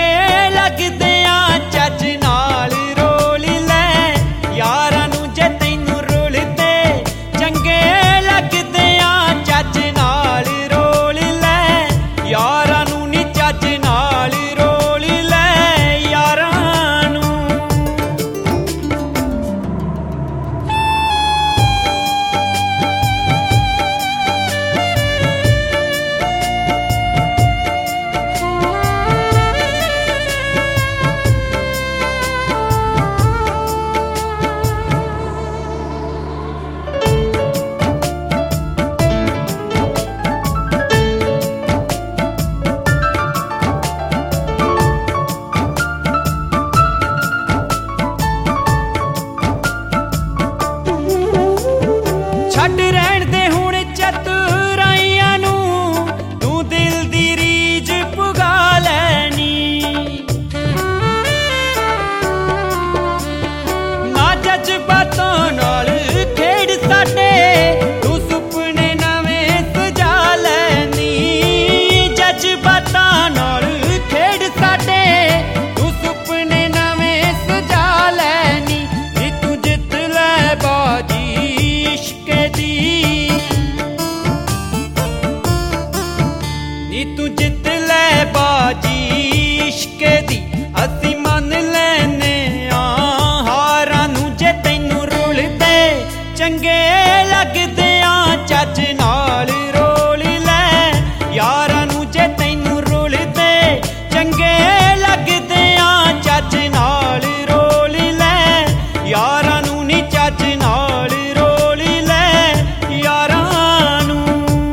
ਲੱਗਦਿਆਂ ਚੱਜ ਨਾਲ ਰੋਲ ਲੈ ਯਾਰਾਂ ਨੂੰ ਜੇ ਤੈਨੂੰ ਰੁਲਦੇ ਚੰਗੇ ਲੱਗਦਿਆਂ ਚੱਜ ਨਾਲ ਰੋਲ ਲੈ ਯਾਰਾਂ ਨੂੰ ਨੀ ਚੱਜ ਨਾਲ ਰੋਲ ਲੈ ਯਾਰਾਂ ਨੂੰ। ਛੱਡ ਰਹਿਣ ਦੇ ਹੁਣ ਚਤੁਰਾਈਆਂ ਨੂੰ ਤੂੰ ਦਿਲ ਦੀ ਰੀਝ ਪੁਗਾ ਲੈਣੀ ਨਾ ਜਜ਼ਬਾਤਾਂ ਨਾਲ ਖੇਡ ਸਾਡੇ ਤੂੰ ਸੁਪਨੇ ਨਵੇਂ ਸਜਾ ਲੈਣੀ ਜਜ਼ਬਾਤਾਂ ਨਾਲ ਖੇਡ ਸਾਡੇ ਤੂੰ ਸੁਪਨੇ ਨਵੇਂ ਸਜਾ ਲੈਣੀ ਨੀ ਤੂੰ ਜਿੱਤ ਲੈ ਬਾਜੀ ਨੀ ਤੂੰ ਜਿੱਤ ਲੈ ਬਾਜੀ ਇਸ਼ਕ ਦੀ ਅਸੀਂ ਮੰਨ ਲੈਨੇ ਆ ਹਾਰਾਂ ਨੂੰ ਜੇ ਤੈਨੂੰ ਰੁਲਦੇ ਚੰਗੇ ਲੱਗਦਿਆਂ ਚੱਜ ਨਾਲ ਰੋਲ ਲੈ ਯਾਰਾਂ ਨੂੰ ਜੇ ਤੈਨੂੰ ਰੁਲਦੇ ਚੰਗੇ ਲੱਗਦਿਆਂ ਚੱਜ ਨਾਲ ਰੋਲ ਲੈ ਯਾਰਾਂ ਨੂੰ ਨੀ ਚੱਜ ਨਾਲ ਰੋਲ ਲੈ ਯਾਰਾਂ ਨੂੰ।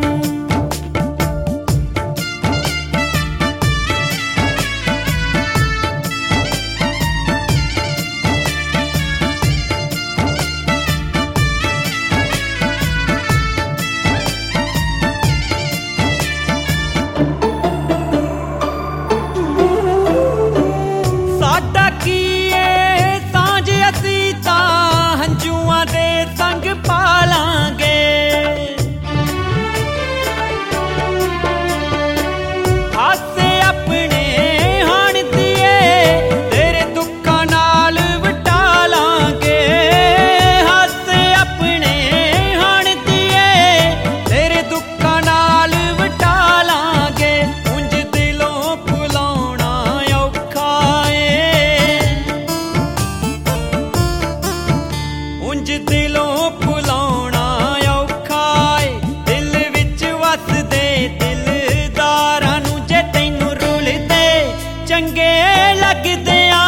ਸਾਡਾ ਕੀ ਏ ਸਾਂਝ ਅਸੀਂ ਤਾਂ ਹੰਝੂਆਂ ਦੇ ਸੰਗ ਪਾਲਾਂਗੇ ਹਾਸੇ ਆਪਣੇ ਹਾਣ ਦੀਏ ਤੇਰੇ ਦੁੱਖਾਂ ਨਾਲ ਵਟਾਲਾਂਗੇ ਹਾਸੇ ਆਪਣੇ ਹਾਣ ਦੀਏ ਤੇਰੇ ਦੁੱਖਾਂ ਨਾਲ ਵਟਾਲਾਂਗੇ ਉਂਝ ਦਿਲੋਂ ਭੁਲਾਉਣਾ ਔਖਾ ਏ ਉਂਝ ਦਿਲੋਂ ਭੁਲਾਉਣਾ ਔਖਾ ਏ ਦਿਲ ਵਿੱਚ ਵਸਦੇ ਦਿਲਦਾਰਾਂ ਨੂੰ ਜੇ ਤੈਨੂੰ ਰੁਲਦੇ ਚੰਗੇ ਲੱਗਦਿਆਂ